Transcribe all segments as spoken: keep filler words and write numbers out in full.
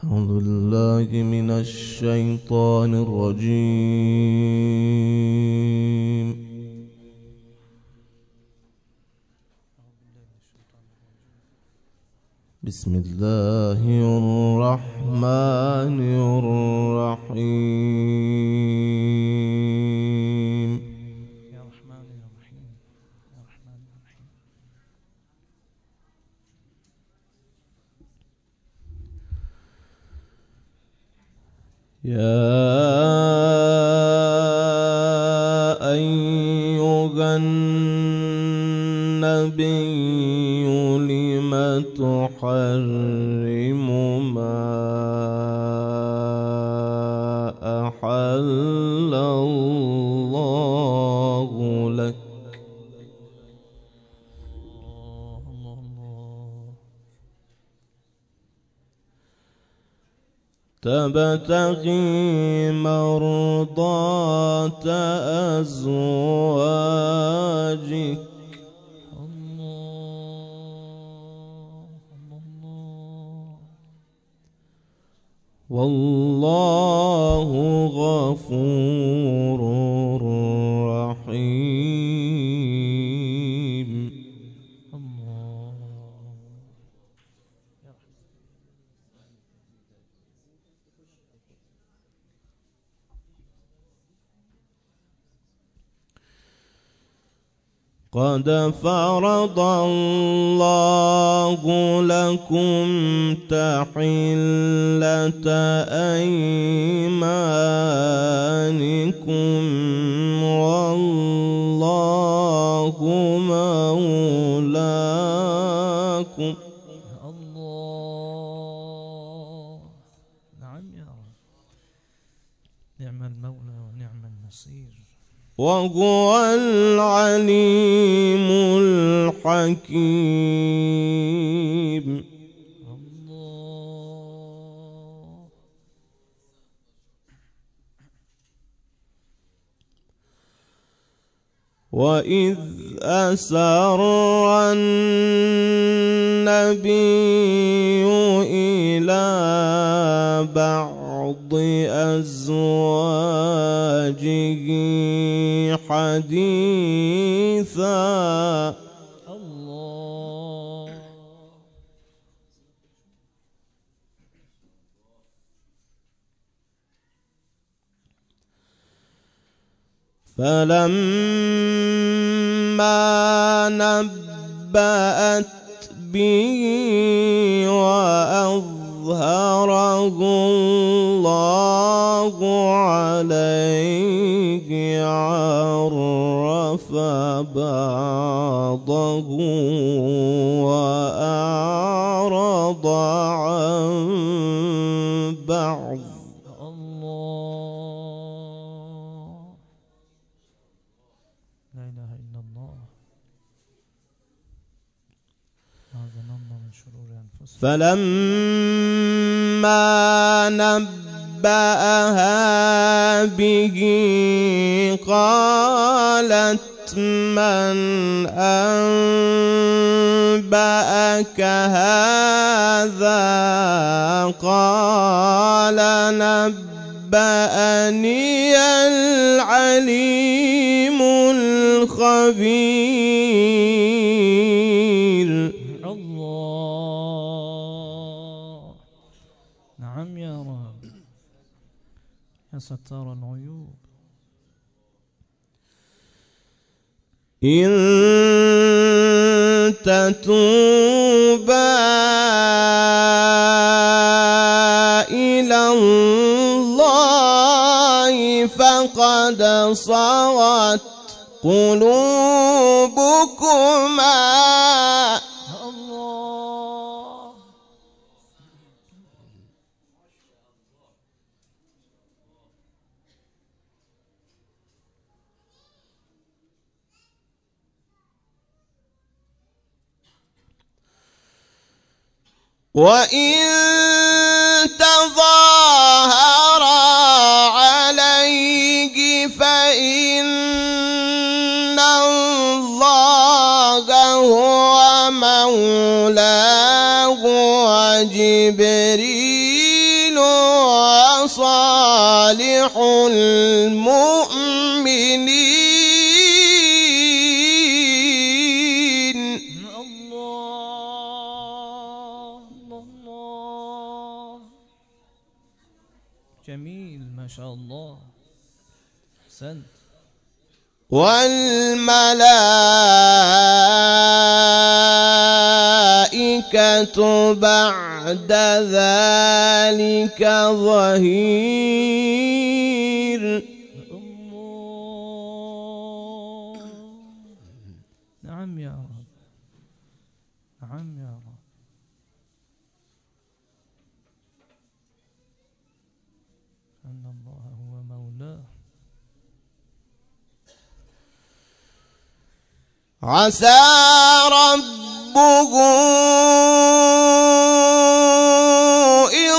أعوذ بالله من الشيطان الرجيم. بسم الله الرحمن الرحيم. يا رحمن يا رحيم يا رحمن يا رحيم. يا أيها النبي لم تحرم ما أحل الله لك الله الله الله. تبتغي مرضات أزواجك الله الله. والله غفور رحيم. الله. قد فرض الله لكم تحلة أيمانكم والله مولاكم. الله. نعم يا رب. نعم المولى ونعم النصير. وهو العليم الحكيم. الله. وإذ أسر النبي إلى بعض أزواجه حديثا الله. فلما نبأت به وأظهره الله عليه عرف بعضه وأعرض عن بعض. الله. لا إله إلا الله. أعوذنا من شرور أنفسنا. فلما نبأها به قالت من أنبأك هذا قال نبأني العليم الخبير. الله. نعم يا رب يا ستار العيوب. إن تتوبا إلى الله فقد صغت قلوبكما. الله. وإن تظاهر عليه فإن الله هو مولاه وجبريل وصالح المؤمنين. الله الله، جميل ما شاء الله، أحسنت. والملائكة بعد ذلك ظهير. الله، نعم يا رب، نعم يا رب. أن الله هو مولاه. عسى ربه إن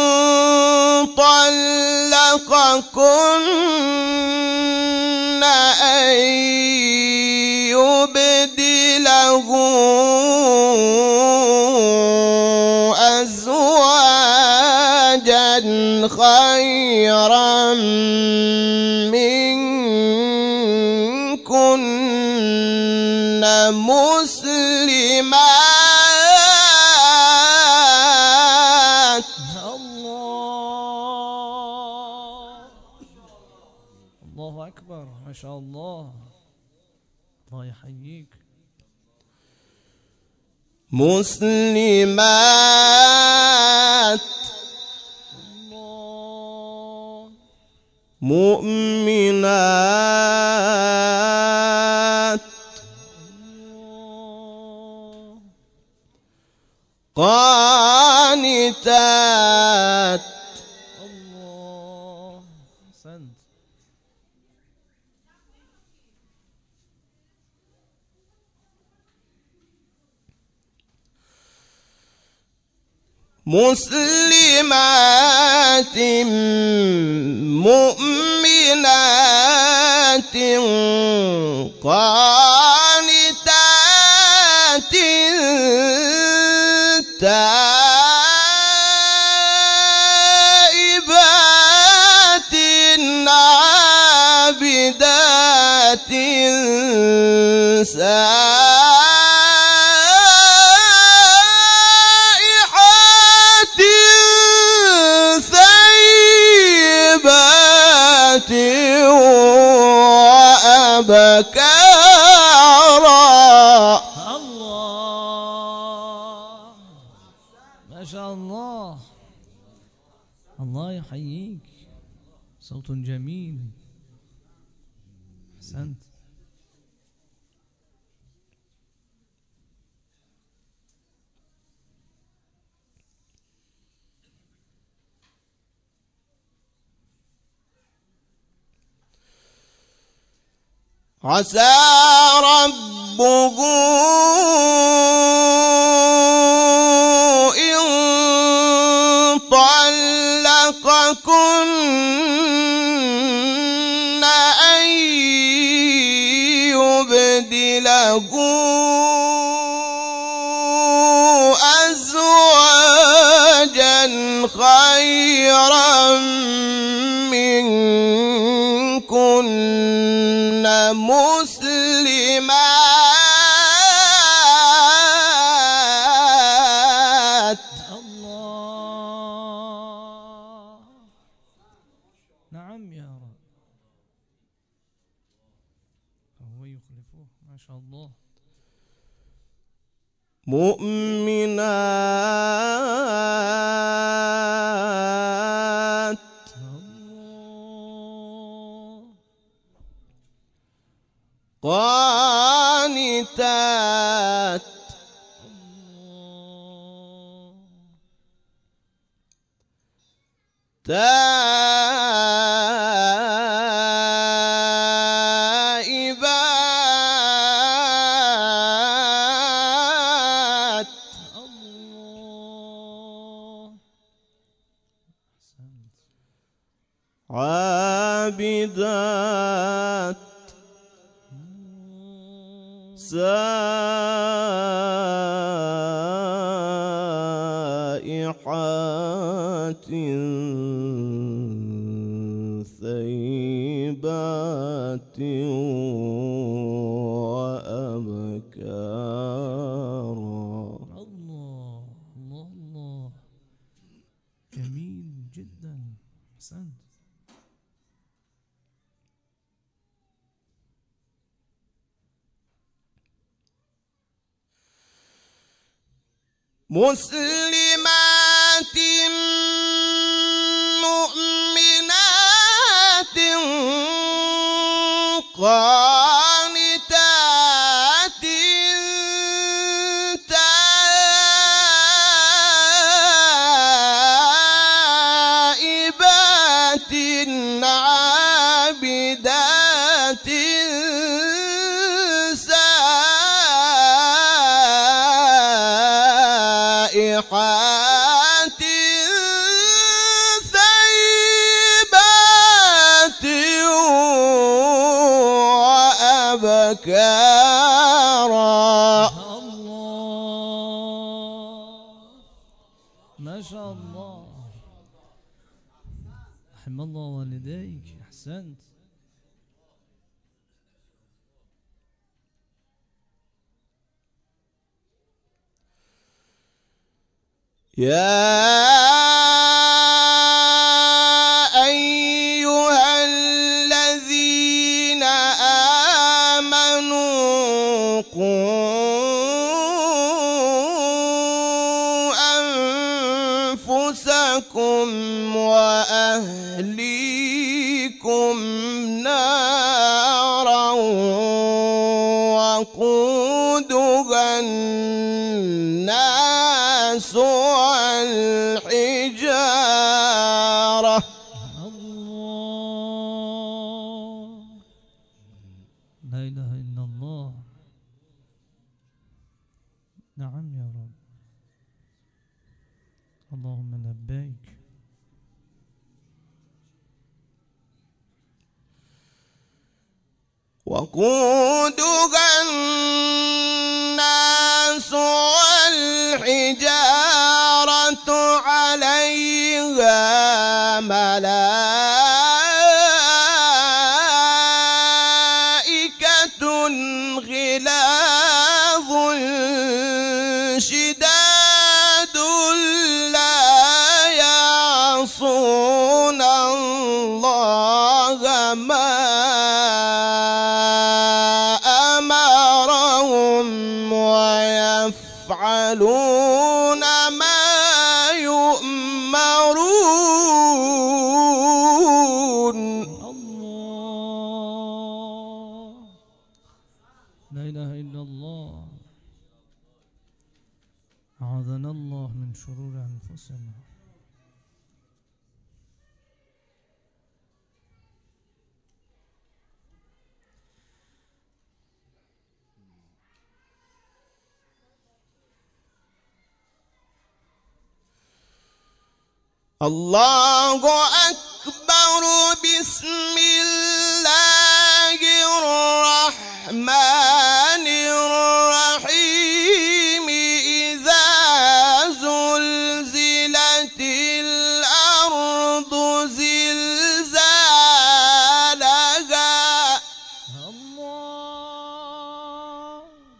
طلقكن أن يبدله أزواجا خيرا منكن مسلمات. الله، الله أكبر ما شاء الله، الله يحييك. مسلمات الله، مؤمنات قانتات. الله، أحسنت. مسلمات مؤمنات قانتات تائبات عابدات سائحات ثيبات وأبكارا. الله، ما شاء الله، الله يحييك، صوت جميل، أحسنت. عسى ربه إن طلقكن أن يبدله أزواجا خيرا منكن مسلمات. الله، نعم يا رب، هو يخلفه ما شاء الله. مؤمنات قانتات تائبات عابدات سائحات ثيبات وأبكارا. الله الله الله، جميل جدا، أحسنت. مسلمات مؤمنات قانتات تائبات عابدات سائحات ثيبات وأبكارا. الله، ما شاء الله، رحم الله والديك، أحسنت. يا أيها الذين آمنوا قوا أنفسكم وأهليكم نارا وقودها الناس والحجارة. الله، لا إله إلا الله. نعم يا رب، اللهم لبيك. وقودها الناس والحجارة عليها ملائكة غلاظ شداد لا يعصون الله ما ويفعلون ما يؤمرون. الله، لا إله إلا الله. أعاذنا الله من شرور أنفسنا. الله أكبر. بسم الله الرحمن الرحيم. إذا زلزلت الأرض زلزالها. الله.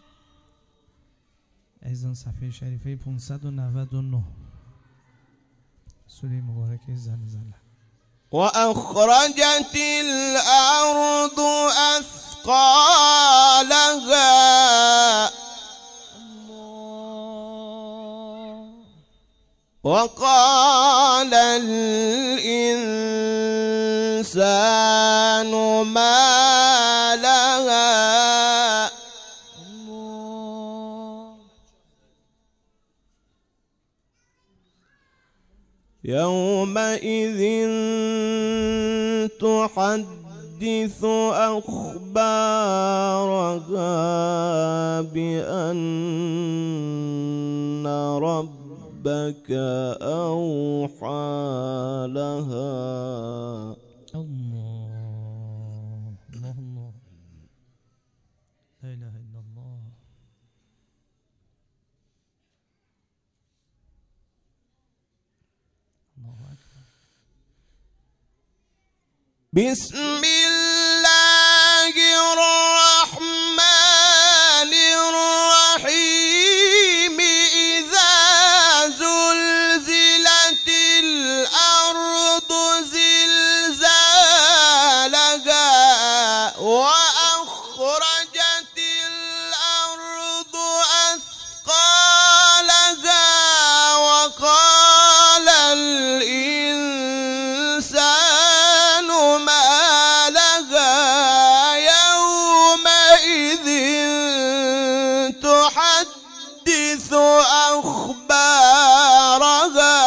ایزان صفحه شریفه پانصد و نود و نه سوره مبارکه زلزله. وأخرجت الأرض أثقالها. الله. وقال الإنسان ما لها. الله. يومئذ تحدث أخبارها بأن ربك أوحى لها. الله الله الله، لا إله إلا الله. الله بسم الله الرحمن الرحيم إذا زلزلت الأرض زلزالها وأخرجت الأرض أثقالها وقال الإنسان ما لها يومئذ تحدث أخبارها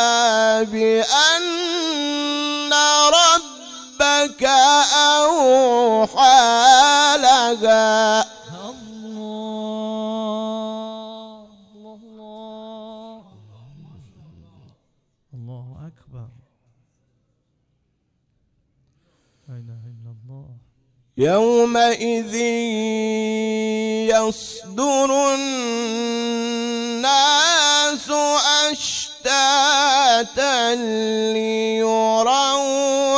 بأن ربك أوحى لها. الله الله الله أكبر. لا إله إلا الله. يومئذ يصدر الناس أشتاتا ليروا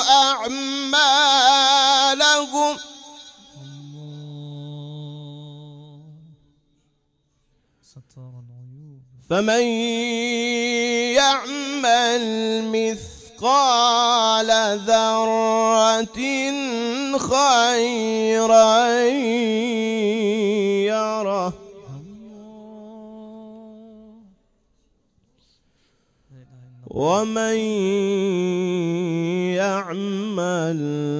أعمالهم فمن يعمل مثقال ذرة خيرا يره ومن يعمل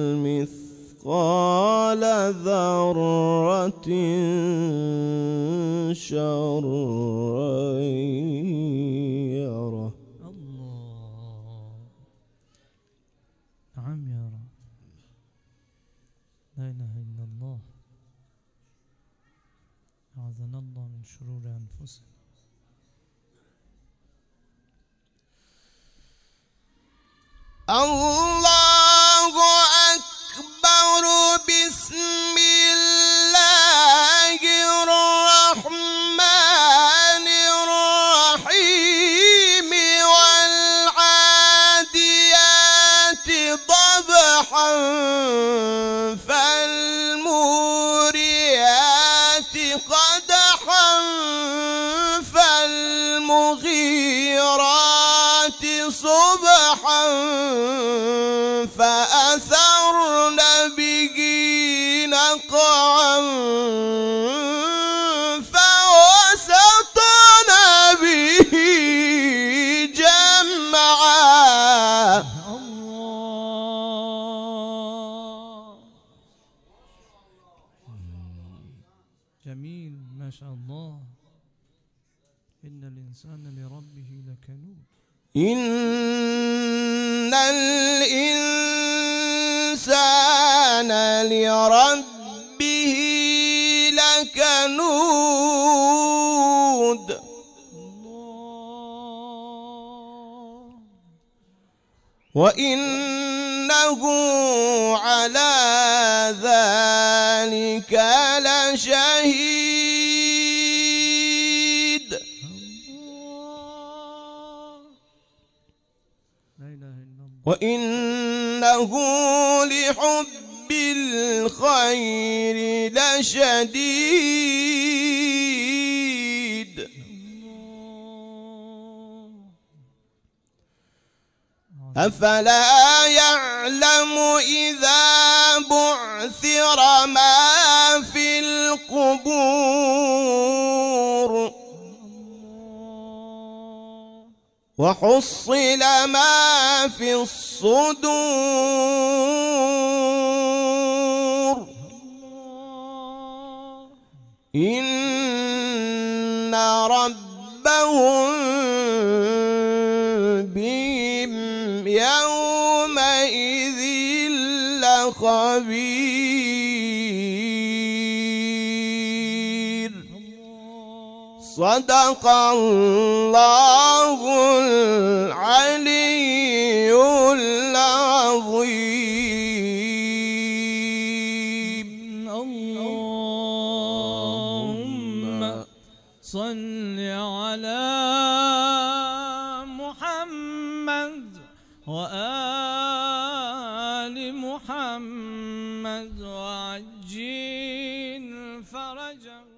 مثقال ذرة شرا يره. الله. نعم يا رب. لا إله إلا الله. أعاذنا الله من شرور أنفسنا. الله أكبر. بسم الله الرحمن الرحيم والعاديات ضبحا فالموريات قدحا فالمغيرات صبحا فأثرن به نقعا فوسطن به جمعا. الله. جميل ما شاء الله. إن الإنسان لربه لكنود. إن الإنسان لربه لكنود. وإنه على ذلك لشهيد. وإنه لحب الخير لشديد. أفلا يعلم إذا بعثر ما في القبور وحصل ما في الصدور إن ربهم بهم يومئذ لخبير. صدق الله العلي العظيم. اللهم صل على محمد وآل محمد وعجل فرجهم